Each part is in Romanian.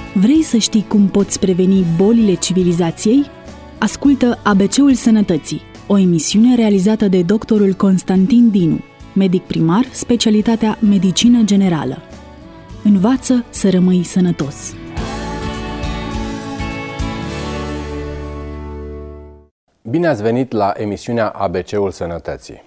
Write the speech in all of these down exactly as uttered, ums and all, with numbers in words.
Vrei să știi cum poți preveni bolile civilizației? Ascultă A B C-ul Sănătății, o emisiune realizată de doctorul Constantin Dinu, medic primar, specialitatea Medicină Generală. Învață să rămâi sănătos! Bine ați venit la emisiunea A B C-ul Sănătății.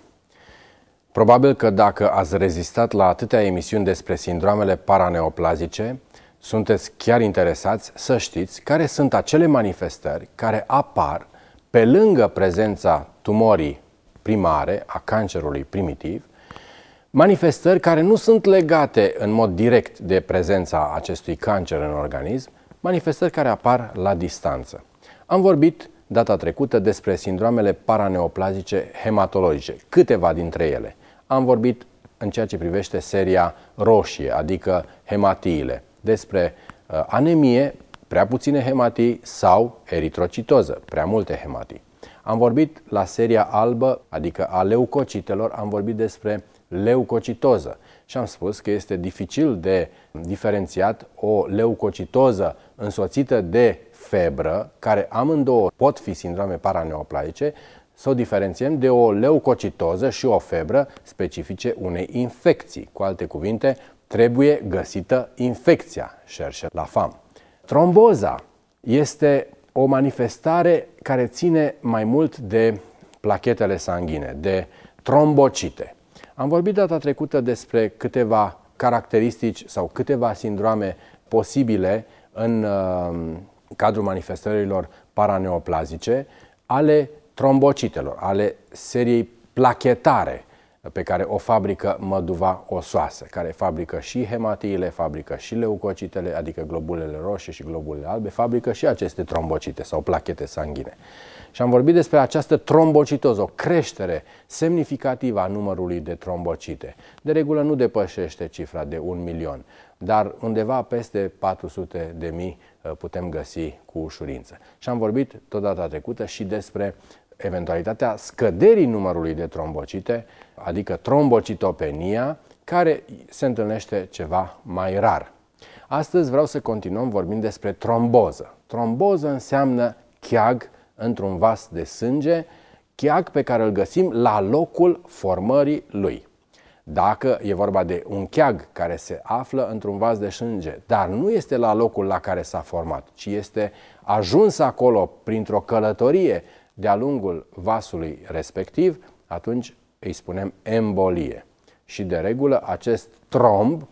Probabil că dacă ați rezistat la atâtea emisiuni despre sindroamele paraneoplazice, sunteți chiar interesați să știți care sunt acele manifestări care apar pe lângă prezența tumorii primare, a cancerului primitiv, manifestări care nu sunt legate în mod direct de prezența acestui cancer în organism, manifestări care apar la distanță. Am vorbit data trecută despre sindroamele paraneoplazice hematologice, câteva dintre ele. Am vorbit în ceea ce privește seria roșie, adică hematiile, despre uh, anemie, prea puține hematii sau eritrocitoză, prea multe hematii. Am vorbit la seria albă, adică a leucocitelor, am vorbit despre leucocitoză și am spus că este dificil de diferențiat o leucocitoză însoțită de febră, care amândouă pot fi sindrome paraneoplazice, să o diferențiem de o leucocitoză și o febră specifice unei infecții. Cu alte cuvinte, trebuie găsită infecția, cherche la femme. Tromboza este o manifestare care ține mai mult de plachetele sanguine, de trombocite. Am vorbit data trecută despre câteva caracteristici sau câteva sindroame posibile în uh, cadrul manifestărilor paraneoplazice ale trombocitelor, ale seriei plachetare pe care o fabrică măduva osoasă, care fabrică și hematiile, fabrică și leucocitele, adică globulele roșii și globulele albe, fabrică și aceste trombocite sau plachete sanguine. Și am vorbit despre această trombocitoză, o creștere semnificativă a numărului de trombocite. De regulă nu depășește cifra de un milion, dar undeva peste patru sute de mii putem găsi cu ușurință. Și am vorbit tot data trecută și despre eventualitatea scăderii numărului de trombocite, adică trombocitopenia, care se întâlnește ceva mai rar. Astăzi vreau să continuăm vorbind despre tromboză. Tromboză înseamnă cheag într-un vas de sânge, cheag pe care îl găsim la locul formării lui. Dacă e vorba de un cheag care se află într-un vas de sânge, dar nu este la locul la care s-a format, ci este ajuns acolo printr-o călătorie de-a lungul vasului respectiv, atunci îi spunem embolie. Și de regulă acest tromb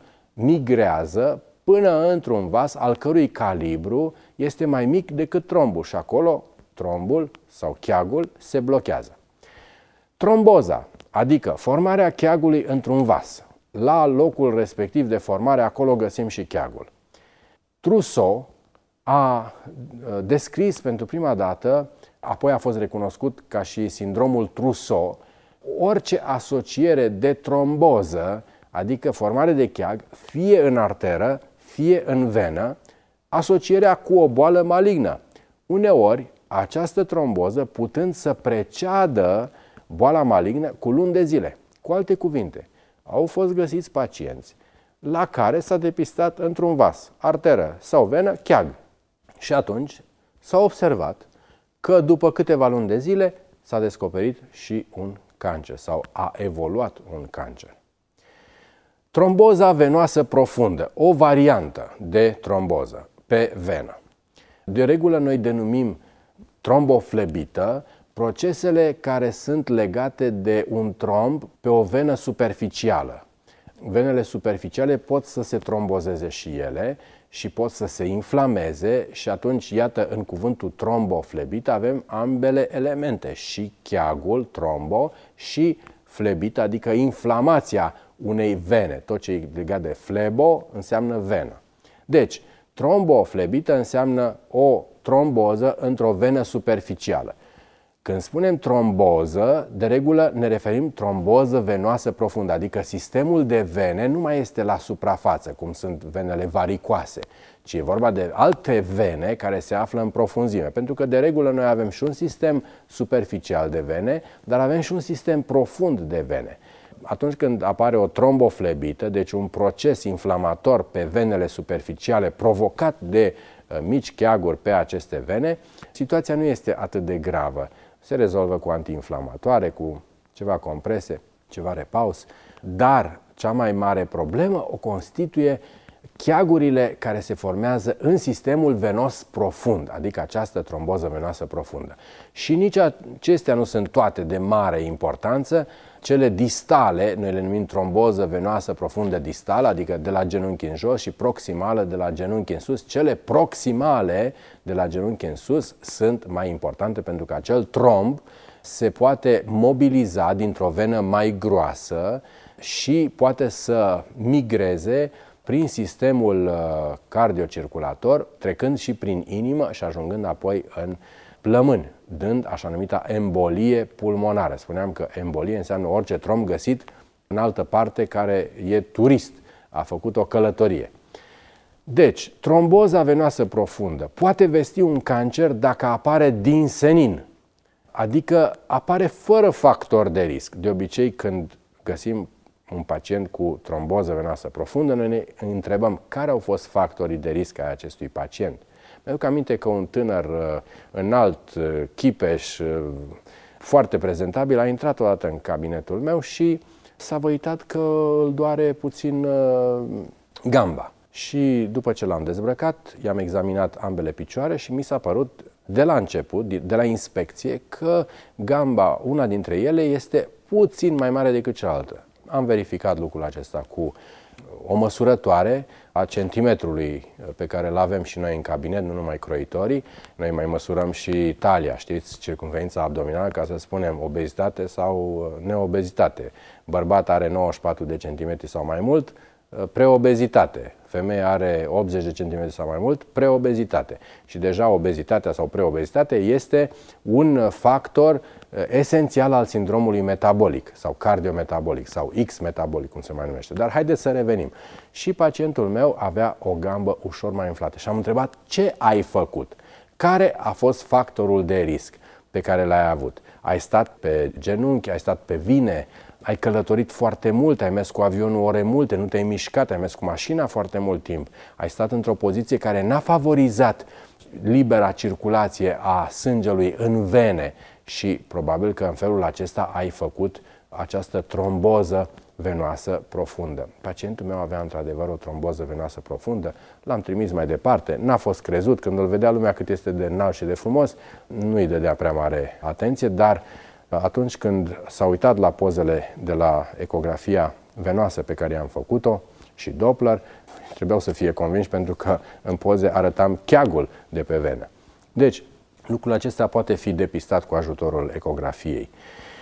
migrează până într-un vas al cărui calibru este mai mic decât trombul și acolo trombul sau cheagul se blochează. Tromboza, adică formarea cheagului într-un vas. La locul respectiv de formare, acolo găsim și cheagul. Trousseau a descris pentru prima dată, apoi a fost recunoscut ca și sindromul Trousseau, orice asociere de tromboză, adică formare de cheag, fie în arteră, fie în venă, asocierea cu o boală malignă. Uneori, această tromboză putând să preceadă boala malignă cu luni de zile. Cu alte cuvinte, au fost găsiți pacienți la care s-a depistat într-un vas, arteră sau venă, cheag. Și atunci s-a observat că după câteva luni de zile s-a descoperit și un cancer sau a evoluat un cancer. Tromboza venoasă profundă, o variantă de tromboză pe venă. De regulă noi denumim tromboflebită procesele care sunt legate de un tromb pe o venă superficială. Venele superficiale pot să se trombozeze și ele și pot să se inflameze și atunci, iată, în cuvântul tromboflebită avem ambele elemente, și cheagul, trombo, și flebită, adică inflamația unei vene. Tot ce e legat de flebo înseamnă venă. Deci, tromboflebită înseamnă o tromboză într-o venă superficială. Când spunem tromboză, de regulă ne referim tromboză venoasă profundă, adică sistemul de vene nu mai este la suprafață, cum sunt venele varicoase, ci e vorba de alte vene care se află în profunzime. Pentru că de regulă noi avem și un sistem superficial de vene, dar avem și un sistem profund de vene. atunci când apare o tromboflebită, deci un proces inflamator pe venele superficiale provocat de mici cheaguri pe aceste vene, situația nu este atât de gravă. Se rezolvă cu antiinflamatoare, cu ceva comprese, ceva repaus, dar cea mai mare problemă o constituie cheagurile care se formează în sistemul venos profund, adică această tromboză venoasă profundă. Și nici acestea nu sunt toate de mare importanță. Cele distale, noi le numim tromboză venoasă profundă distală, adică de la genunchi în jos, și proximală de la genunchi în sus. Cele proximale de la genunchi în sus sunt mai importante pentru că acel tromb se poate mobiliza dintr-o venă mai groasă și poate să migreze prin sistemul cardiocirculator, trecând și prin inimă și ajungând apoi în plămâni, dând așa numita embolie pulmonară. Spuneam că embolie înseamnă orice tromb găsit în altă parte care e turist, a făcut o călătorie. Deci, tromboza venoasă profundă poate vesti un cancer dacă apare din senin, adică apare fără factor de risc. De obicei, când găsim un pacient cu tromboză venoasă profundă, noi ne întrebăm care au fost factorii de risc ai acestui pacient. Mi-aduc aminte că un tânăr înalt, chipeș, foarte prezentabil, a intrat odată în cabinetul meu și s-a văitat că îl doare puțin gamba. Și după ce l-am dezbrăcat, i-am examinat ambele picioare și mi s-a părut de la început, de la inspecție, că gamba, una dintre ele, este puțin mai mare decât cealaltă. Am verificat lucrul acesta cu o măsurătoare a centimetrului pe care îl avem și noi în cabinet, nu numai croitorii. Noi mai măsurăm și talia, știți, circumferința abdominală, ca să spunem obezitate sau neobezitate. Bărbat are nouăzeci și patru de centimetri sau mai mult, preobezitate. Femeia are optzeci de centimetri sau mai mult, preobezitate. Și deja obezitatea sau preobezitatea este un factor esențial al sindromului metabolic sau cardiometabolic sau X-metabolic, cum se mai numește. Dar haideți să revenim. Și pacientul meu avea o gambă ușor mai inflată și am întrebat: ce ai făcut? Care a fost factorul de risc pe care l-ai avut? Ai stat pe genunchi, ai stat pe vine, ai călătorit foarte mult, ai mers cu avionul ore multe, nu te-ai mișcat, ai mers cu mașina foarte mult timp, ai stat într-o poziție care n-a favorizat libera circulație a sângelui în vene și probabil că în felul acesta ai făcut această tromboză venoasă profundă. Pacientul meu avea într-adevăr o tromboză venoasă profundă, l-am trimis mai departe, n-a fost crezut, când îl vedea lumea cât este de înalt și de frumos, nu-i dădea prea mare atenție, dar atunci când s-a uitat la pozele de la ecografia venoasă pe care i-am făcut-o și Doppler, trebuiau să fie convinși pentru că în poze arătam cheagul de pe venă. Deci, lucrul acesta poate fi depistat cu ajutorul ecografiei.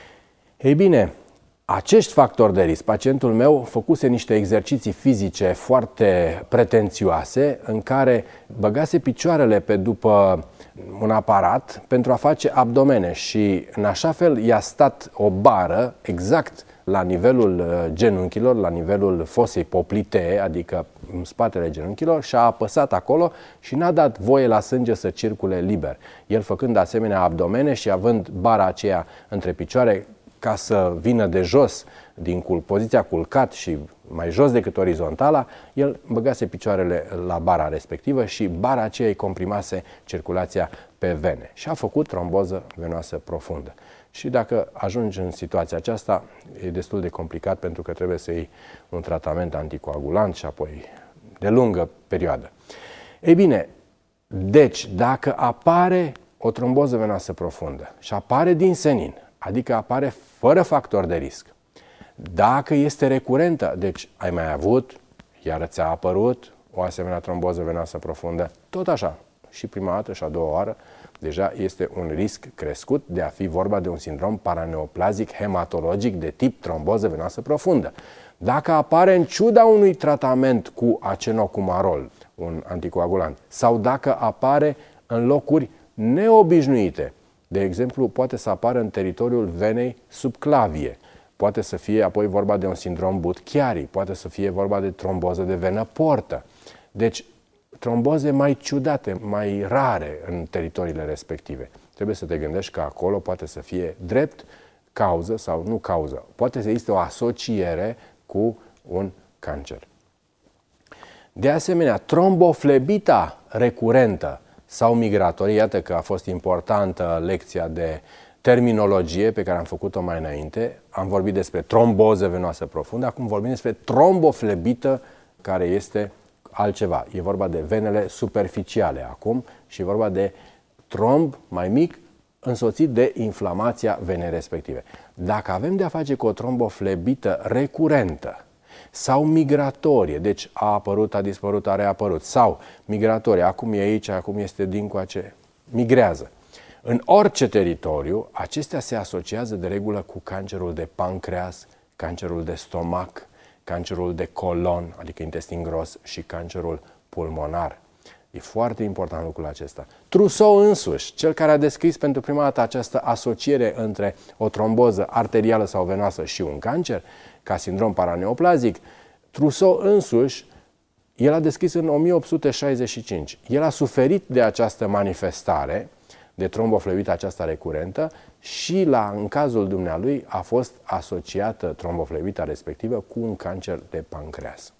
Ei bine, acești factori de risc, pacientul meu făcuse niște exerciții fizice foarte pretențioase în care băgase picioarele pe după un aparat pentru a face abdomene și în așa fel i-a stat o bară exact la nivelul genunchilor, la nivelul fosei poplitee, adică în spatele genunchilor, și a apăsat acolo și n-a dat voie la sânge să circule liber. El făcând asemenea abdomene și având bara aceea între picioare ca să vină de jos, din cul, poziția culcat și mai jos decât orizontala, el băgase picioarele la bara respectivă și bara aceea îi comprimase circulația pe vene și a făcut tromboză venoasă profundă. Și dacă ajungi în situația aceasta, e destul de complicat pentru că trebuie să iei un tratament anticoagulant și apoi de lungă perioadă. Ei bine, deci dacă apare o tromboză venoasă profundă și apare din senin, adică apare fără factor de risc, dacă este recurentă, deci ai mai avut, iar ți-a apărut o asemenea tromboză venoasă profundă, tot așa, și prima dată și a doua oară, deja este un risc crescut de a fi vorba de un sindrom paraneoplazic hematologic de tip tromboză venoasă profundă. Dacă apare în ciuda unui tratament cu acenocumarol, un anticoagulant, sau dacă apare în locuri neobișnuite, de exemplu, poate să apară în teritoriul venei subclavie, poate să fie apoi vorba de un sindrom Budd-Chiari, poate să fie vorba de tromboză de venă portă. Deci, tromboze mai ciudate, mai rare în teritoriile respective. Trebuie să te gândești că acolo poate să fie drept cauză sau nu cauză, poate să existe o asociere cu un cancer. De asemenea, tromboflebita recurentă sau migratorie, iată că a fost importantă lecția de terminologie pe care am făcut-o mai înainte. Am vorbit despre tromboză venoasă profundă, acum vorbim despre tromboflebită, care este altceva. E vorba de venele superficiale acum și e vorba de tromb mai mic însoțit de inflamația venei respective. Dacă avem de a face cu o tromboflebită recurentă sau migratorie, deci a apărut, a dispărut, a reapărut, sau migratorie, acum e aici, acum este dincoace, migrează. În orice teritoriu, acestea se asociază de regulă cu cancerul de pancreas, cancerul de stomac, cancerul de colon, adică intestin gros, și cancerul pulmonar. E foarte important lucrul acesta. Trousseau însuși, cel care a descris pentru prima dată această asociere între o tromboză arterială sau venoasă și un cancer, ca sindrom paraneoplazic, Trousseau însuși, el a descris în o mie opt sute șaizeci și cinci. El a suferit de această manifestare, de tromboflebită aceasta recurentă, și la, în cazul dumnealui a fost asociată tromboflebita respectivă cu un cancer de pancreas.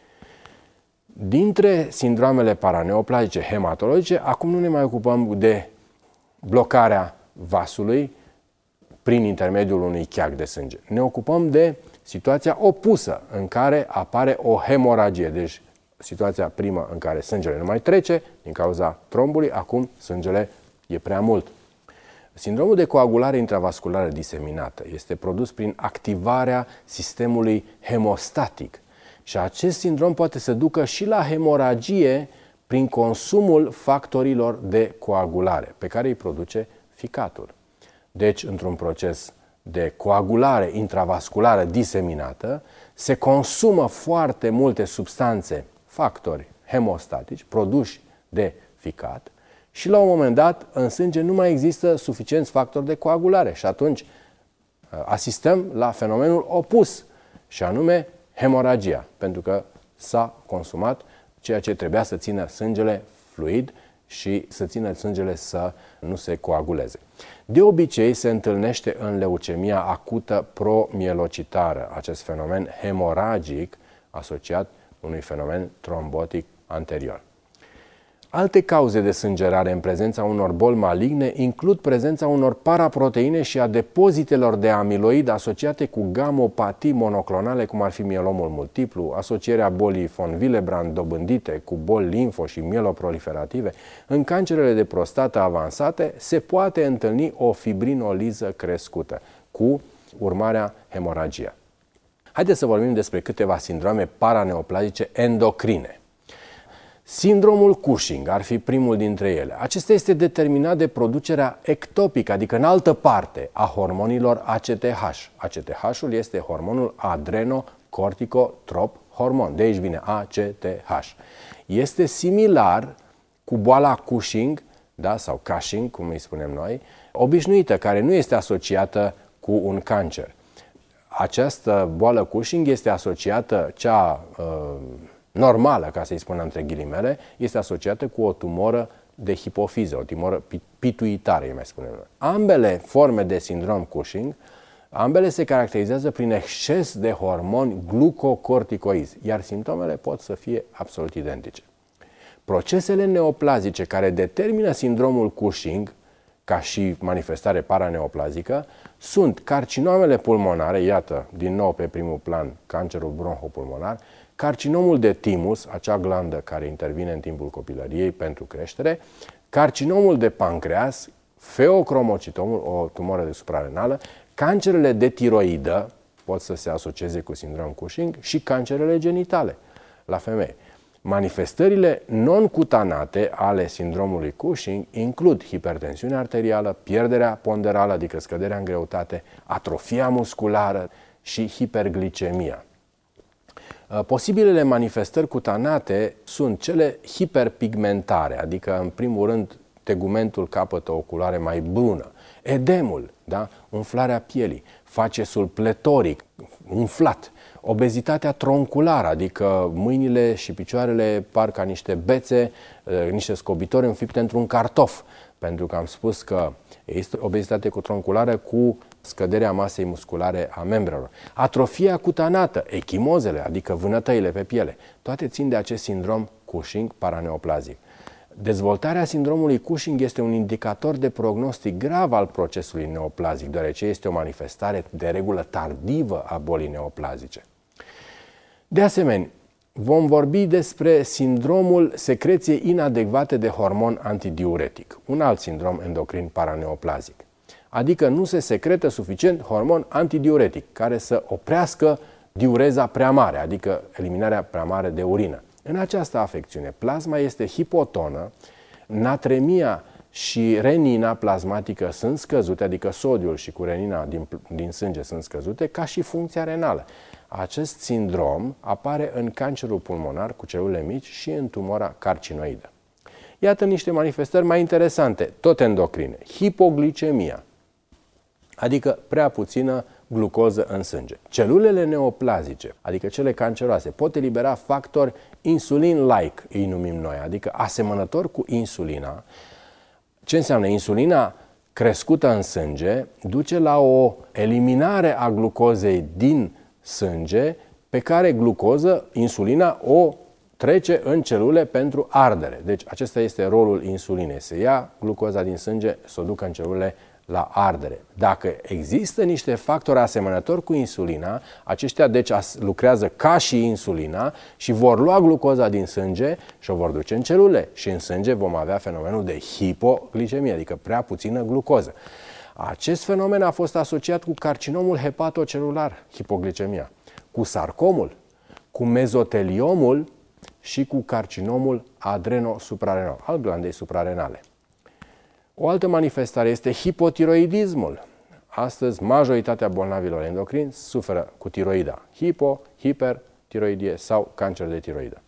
Dintre sindroamele paraneoplazice hematologice, acum nu ne mai ocupăm de blocarea vasului prin intermediul unui cheag de sânge. Ne ocupăm de situația opusă, în care apare o hemoragie. Deci situația primă în care sângele nu mai trece din cauza trombului, acum sângele e prea mult. Sindromul de coagulare intravasculară diseminată este produs prin activarea sistemului hemostatic. Și acest sindrom poate să ducă și la hemoragie prin consumul factorilor de coagulare, pe care îi produce ficatul. Deci, într-un proces de coagulare intravasculară diseminată, se consumă foarte multe substanțe, factori hemostatici, produși de ficat, și la un moment dat, în sânge nu mai există suficienți factori de coagulare și atunci asistăm la fenomenul opus, și anume hemoragia, pentru că s-a consumat ceea ce trebuia să țină sângele fluid și să țină sângele să nu se coaguleze. De obicei se întâlnește în leucemia acută promielocitară acest fenomen hemoragic asociat unui fenomen trombotic anterior. Alte cauze de sângerare în prezența unor boli maligne includ prezența unor paraproteine și a depozitelor de amiloid asociate cu gamopatii monoclonale, cum ar fi mielomul multiplu, asocierea bolii von Willebrand dobândite cu boli limfo și mieloproliferative. În cancerele de prostată avansate se poate întâlni o fibrinoliză crescută, cu urmarea hemoragia. Haideți să vorbim despre câteva sindrome paraneoplazice endocrine. Sindromul Cushing ar fi primul dintre ele. Acesta este determinat de producerea ectopică, adică în altă parte, a hormonilor A C T H. A C T H-ul este hormonul adrenocorticotrop hormon. De aici vine A C T H. Este similar cu boala Cushing, da, sau Cushing, cum îi spunem noi, obișnuită, care nu este asociată cu un cancer. Această boală Cushing este asociată, cea uh, normală, ca să-i spunem între ghilimele, este asociată cu o tumoră de hipofiză, o tumoră pituitară, îi mai spunem noi. Ambele forme de sindrom Cushing, ambele se caracterizează prin exces de hormoni glucocorticoizi, iar simptomele pot să fie absolut identice. Procesele neoplazice care determină sindromul Cushing, ca și manifestare paraneoplazică, sunt carcinomele pulmonare, iată, din nou pe primul plan, cancerul bronhopulmonar, carcinomul de timus, acea glandă care intervine în timpul copilăriei pentru creștere, carcinomul de pancreas, feocromocitomul, o tumoră de suprarenală, cancerele de tiroidă, pot să se asocieze cu sindrom Cushing, și cancerele genitale la femei. Manifestările non-cutanate ale sindromului Cushing includ hipertensiunea arterială, pierderea ponderală, adică scăderea în greutate, atrofia musculară și hiperglicemia. Posibilele manifestări cutanate sunt cele hiperpigmentare, adică în primul rând tegumentul capătă o culoare mai brună, edemul, da? Umflarea pielii, facesul pletoric, umflat, obezitatea tronculară, adică mâinile și picioarele par ca niște bețe, niște scobitori înfipte într-un cartof, pentru că am spus că este obezitate cu tronculară cu scăderea masei musculare a membrelor. Atrofia cutanată, echimozele, adică vânătăile pe piele, toate țin de acest sindrom Cushing paraneoplazic. Dezvoltarea sindromului Cushing este un indicator de prognostic grav al procesului neoplazic, deoarece este o manifestare de regulă tardivă a bolii neoplazice. De asemenea, vom vorbi despre sindromul secreției inadecvate de hormon antidiuretic, un alt sindrom endocrin paraneoplazic. Adică nu se secretă suficient hormon antidiuretic, care să oprească diureza prea mare, adică eliminarea prea mare de urină. În această afecțiune, plasma este hipotonă, natremia și renina plasmatică sunt scăzute, adică sodiul și cu renina din, din sânge sunt scăzute, ca și funcția renală. Acest sindrom apare în cancerul pulmonar cu celule mici și în tumora carcinoidă. Iată niște manifestări mai interesante, tot endocrine. Hipoglicemia, adică prea puțină glucoză în sânge. Celulele neoplazice, adică cele canceroase, pot elibera factori insulin-like, îi numim noi, adică asemănători cu insulina. Ce înseamnă? Insulina crescută în sânge duce la o eliminare a glucozei din sânge, pe care glucoză, insulina, o trece în celule pentru ardere. Deci acesta este rolul insulinei. Se ia glucoza din sânge, să o ducă în celule la ardere. Dacă există niște factori asemănători cu insulina, aceștia deci lucrează ca și insulina și vor lua glucoza din sânge și o vor duce în celule. Și în sânge vom avea fenomenul de hipoglicemie, adică prea puțină glucoză. Acest fenomen a fost asociat cu carcinomul hepatocelular, hipoglicemia, cu sarcomul, cu mezoteliomul și cu carcinomul adrenosuprarenal, al glandei suprarenale. O altă manifestare este hipotiroidismul. Astăzi, majoritatea bolnavilor endocrini suferă cu tiroida. Hipo, hipertiroidie sau cancer de tiroidă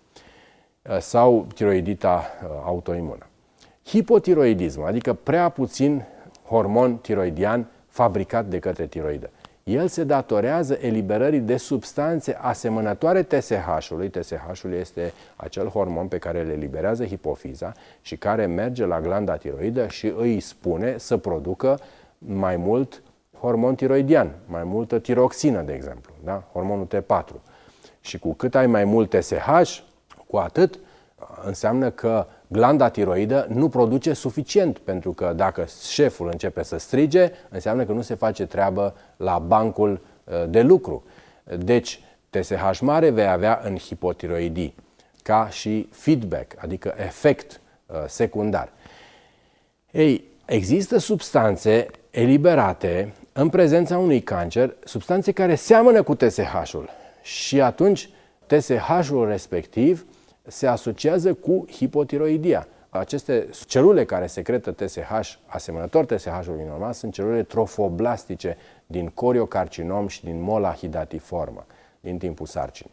sau tiroidita autoimună. Hipotiroidism, adică prea puțin hormon tiroidian fabricat de către tiroidă. El se datorează eliberării de substanțe asemănătoare T S H-ului. T S H-ul este acel hormon pe care îl eliberează hipofiza și care merge la glanda tiroidă și îi spune să producă mai mult hormon tiroidian, mai multă tiroxină, de exemplu, da? Hormonul T patru. Și cu cât ai mai mult T S H, cu atât înseamnă că glanda tiroidă nu produce suficient, pentru că dacă șeful începe să strige, înseamnă că nu se face treabă la bancul de lucru. Deci, T S H mare vei avea în hipotiroidii, ca și feedback, adică efect secundar. Ei, există substanțe eliberate în prezența unui cancer, substanțe care seamănă cu T S H-ul și atunci T S H-ul respectiv se asociază cu hipotiroidia. Aceste celule care secretă T S H, asemănător T S H-ului normal, sunt celule trofoblastice din coriocarcinom și din mola hidatiformă din timpul sarcinii.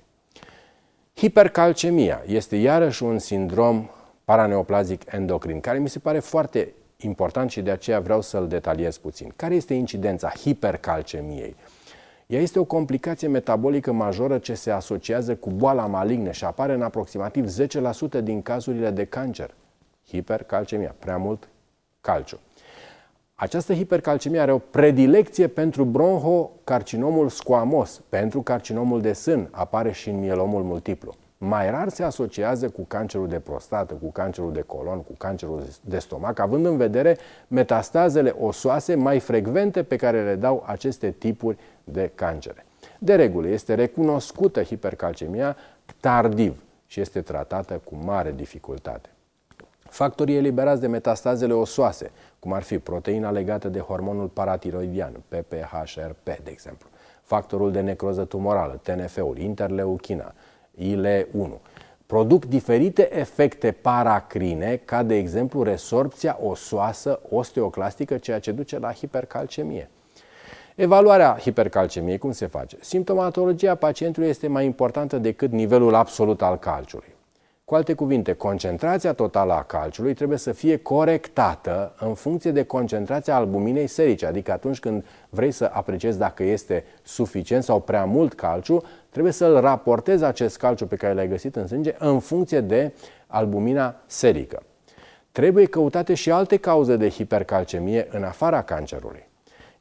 Hipercalcemia este iarăși un sindrom paraneoplazic endocrin, care mi se pare foarte important și de aceea vreau să-l detaliez puțin. Care este incidența hipercalcemiei? Ea este o complicație metabolică majoră ce se asociază cu boala malignă și apare în aproximativ zece la sută din cazurile de cancer. Hipercalcemia, prea mult calciu. Această hipercalcemie are o predilecție pentru bronhocarcinomul squamos, pentru carcinomul de sân, apare și în mielomul multiplu. Mai rar se asociază cu cancerul de prostată, cu cancerul de colon, cu cancerul de stomac, având în vedere metastazele osoase mai frecvente pe care le dau aceste tipuri de cancere. De regulă, este recunoscută hipercalcemia tardiv și este tratată cu mare dificultate. Factorii eliberați de metastazele osoase, cum ar fi proteina legată de hormonul paratiroidian, P P H R P, de exemplu, factorul de necroză tumorală, T N F-ul, interleuchina, I L unu, produc diferite efecte paracrine, ca de exemplu resorpția osoasă osteoclastică, ceea ce duce la hipercalcemie. Evaluarea hipercalcemiei, cum se face? Simptomatologia pacientului este mai importantă decât nivelul absolut al calciului. Cu alte cuvinte, concentrația totală a calciului trebuie să fie corectată în funcție de concentrația albuminei serice, adică atunci când vrei să apreciezi dacă este suficient sau prea mult calciu, trebuie să-l raportezi acest calciu pe care l-ai găsit în sânge în funcție de albumina serică. Trebuie căutate și alte cauze de hipercalcemie în afara cancerului.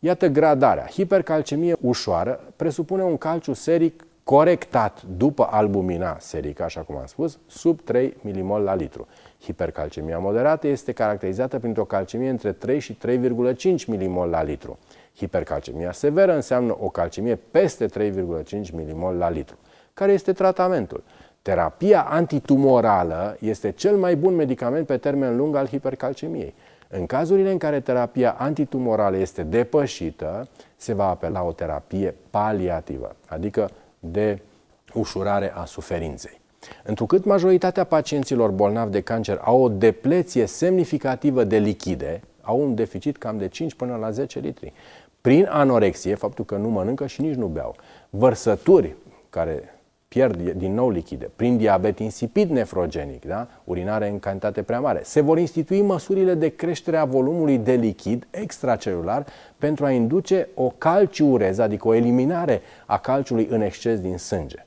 Iată gradarea. Hipercalcemie ușoară presupune un calciu seric corectat după albumina serică, așa cum am spus, sub trei milimol la litru. Hipercalcemia moderată este caracterizată printr-o calcemie între trei și trei virgulă cinci milimol la litru. Hipercalcemia severă înseamnă o calcemie peste trei virgulă cinci milimol la litru. Care este tratamentul? Terapia antitumorală este cel mai bun medicament pe termen lung al hipercalcemiei. În cazurile în care terapia antitumorală este depășită, se va apela o terapie paliativă, adică de ușurare a suferinței. Întrucât majoritatea pacienților bolnavi de cancer au o depleție semnificativă de lichide, au un deficit cam de cinci până la zece litri. Prin anorexie, faptul că nu mănâncă și nici nu beau, vărsături care pierd din nou lichide, prin diabet insipid nefrogenic, da? Urinare în cantitate prea mare, se vor institui măsurile de creștere a volumului de lichid extracelular pentru a induce o calciureză, adică o eliminare a calciului în exces din sânge.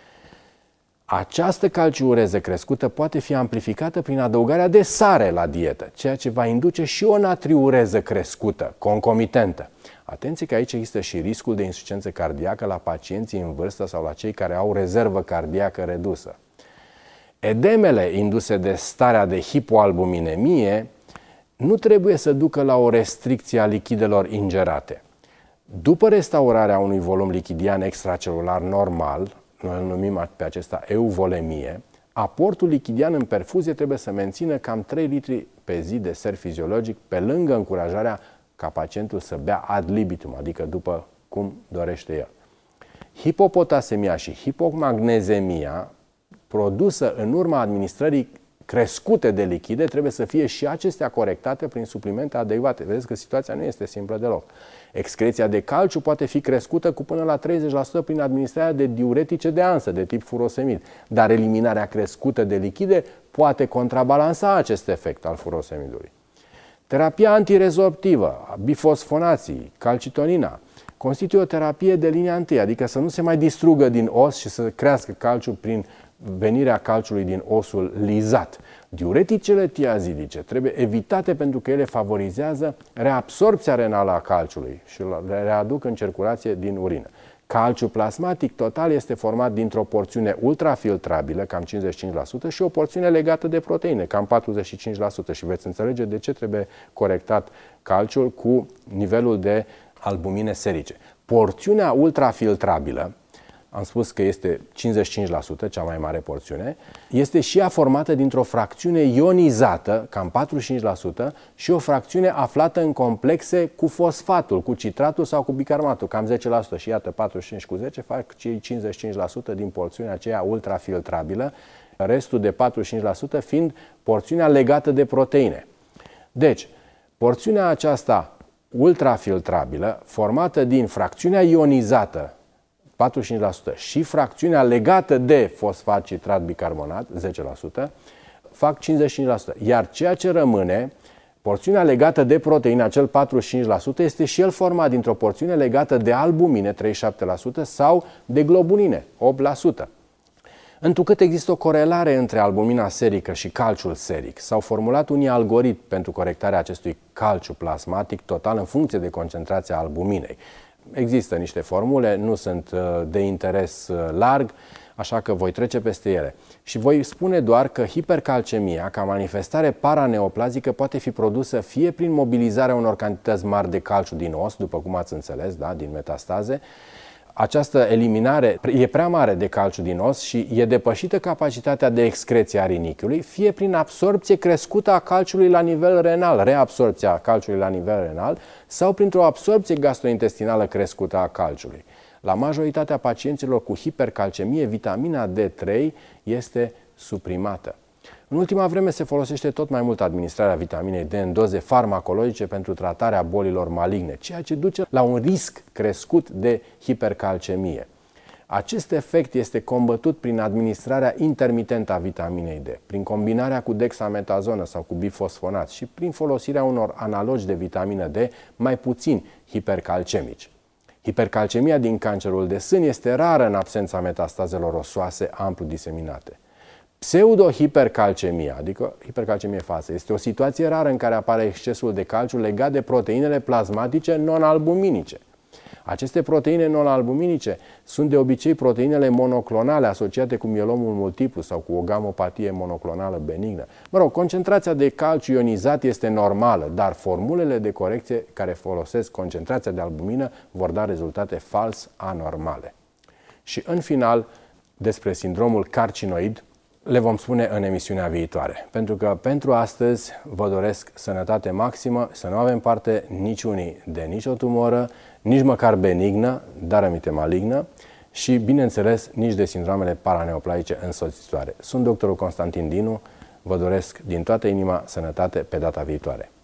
Această calciureză crescută poate fi amplificată prin adăugarea de sare la dietă, ceea ce va induce și o natriureză crescută, concomitentă. Atenție că aici există și riscul de insuficiență cardiacă la pacienții în vârstă sau la cei care au rezervă cardiacă redusă. Edemele induse de starea de hipoalbuminemie nu trebuie să ducă la o restricție a lichidelor ingerate. După restaurarea unui volum lichidian extracelular normal, noi îl numim pe acesta euvolemie, aportul lichidian în perfuzie trebuie să mențină cam trei litri pe zi de ser fiziologic, pe lângă încurajarea ca pacientul să bea ad libitum, adică după cum dorește el. Hipopotasemia și hipomagnezemia, produsă în urma administrării crescute de lichide, trebuie să fie și acestea corectate prin suplimente adecvate. Vedeți că situația nu este simplă deloc. Excreția de calciu poate fi crescută cu până la treizeci la sută prin administrarea de diuretice de ansă, de tip furosemid, dar eliminarea crescută de lichide poate contrabalansa acest efect al furosemidului. Terapia antirezorptivă, bifosfonații, calcitonina, constituie o terapie de linia întâi, adică să nu se mai distrugă din os și să crească calciul prin venirea calciului din osul lizat. Diureticele tiazidice trebuie evitate pentru că ele favorizează reabsorpția renală a calciului și le readuc în circulație din urină. Calciul plasmatic total este format dintr-o porțiune ultrafiltrabilă, cam cincizeci și cinci la sută, și o porțiune legată de proteine, cam patruzeci și cinci la sută. Și veți înțelege de ce trebuie corectat calciul cu nivelul de albumine serice. Porțiunea ultrafiltrabilă, am spus că este cincizeci și cinci la sută, cea mai mare porțiune, este și ea formată dintr-o fracțiune ionizată, cam patruzeci și cinci la sută, și o fracțiune aflată în complexe cu fosfatul, cu citratul sau cu bicarbonatul, cam zece la sută. Și iată, patruzeci și cinci cu zece fac cei cincizeci și cinci la sută din porțiunea aceea ultrafiltrabilă, restul de patruzeci și cinci la sută fiind porțiunea legată de proteine. Deci, porțiunea aceasta ultrafiltrabilă, formată din fracțiunea ionizată, patruzeci și cinci la sută, și fracțiunea legată de fosfat, citrat, bicarbonat, zece la sută, fac cincizeci și cinci la sută. Iar ceea ce rămâne, porțiunea legată de proteine, acel patruzeci și cinci la sută, este și el format dintr-o porțiune legată de albumine, treizeci și șapte la sută, sau de globuline, opt la sută. Întrucât există o corelare între albumina serică și calciul seric, s-au formulat unii algoritmi pentru corectarea acestui calciu plasmatic total în funcție de concentrația albuminei. Există niște formule, nu sunt de interes larg, așa că voi trece peste ele. Și voi spune doar că hipercalcemia, ca manifestare paraneoplazică, poate fi produsă fie prin mobilizarea unor cantități mari de calciu din os, după cum ați înțeles, da, din metastaze. Această eliminare e prea mare de calciu din os și e depășită capacitatea de excreție a rinichiului, fie prin absorpție crescută a calciului la nivel renal, reabsorpția calciului la nivel renal, sau printr-o absorpție gastrointestinală crescută a calciului. La majoritatea pacienților cu hipercalcemie, vitamina D trei este suprimată. În ultima vreme se folosește tot mai mult administrarea vitaminei D în doze farmacologice pentru tratarea bolilor maligne, ceea ce duce la un risc crescut de hipercalcemie. Acest efect este combătut prin administrarea intermitentă a vitaminei D, prin combinarea cu dexametazonă sau cu bifosfonat și prin folosirea unor analogi de vitamină D mai puțin hipercalcemici. Hipercalcemia din cancerul de sân este rară în absența metastazelor osoase amplu diseminate. Pseudohipercalcemia, adică hipercalcemie falsă, este o situație rară în care apare excesul de calciu legat de proteinele plasmatice non-albuminice. Aceste proteine non-albuminice sunt de obicei proteinele monoclonale asociate cu mielomul multiplu sau cu o gamopatie monoclonală benignă. Mă rog, concentrația de calciu ionizat este normală, dar formulele de corecție care folosesc concentrația de albumină vor da rezultate fals anormale. Și în final, despre sindromul carcinoid, le vom spune în emisiunea viitoare. Pentru că pentru astăzi vă doresc sănătate maximă, să nu avem parte niciunii de nicio tumoră, nici măcar benignă, dar aminte malignă și, bineînțeles, nici de sindroamele paraneoplazice însoțitoare. Sunt doctorul Constantin Dinu, vă doresc din toată inima sănătate pe data viitoare.